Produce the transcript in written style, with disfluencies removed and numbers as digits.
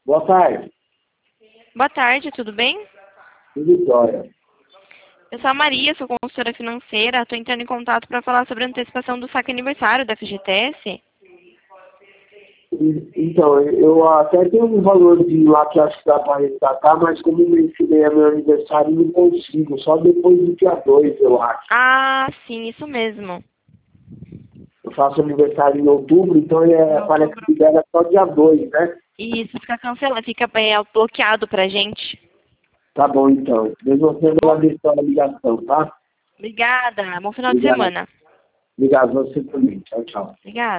Boa tarde. Boa tarde, tudo bem? Tudo jóia. Eu sou a Maria, sou consultora financeira. Estou entrando em contato para falar sobre a antecipação do saque aniversário da FGTS. Então, eu até tenho um valor de lá que acho que dá para resgatar, mas como mês que vem é meu aniversário, não consigo. Só depois do dia 2, eu acho. Ah, sim, isso mesmo. Eu faço aniversário em outubro, então parece Outubro. que libera só dia 2, né? Isso, fica cancelado, fica bloqueado pra gente. Tá bom, então. Mesmo Tá sendo bom? lá deixar a ligação, tá? Obrigada. Bom final de Obrigado. semana. Obrigado você também. Tchau, tchau. Obrigada.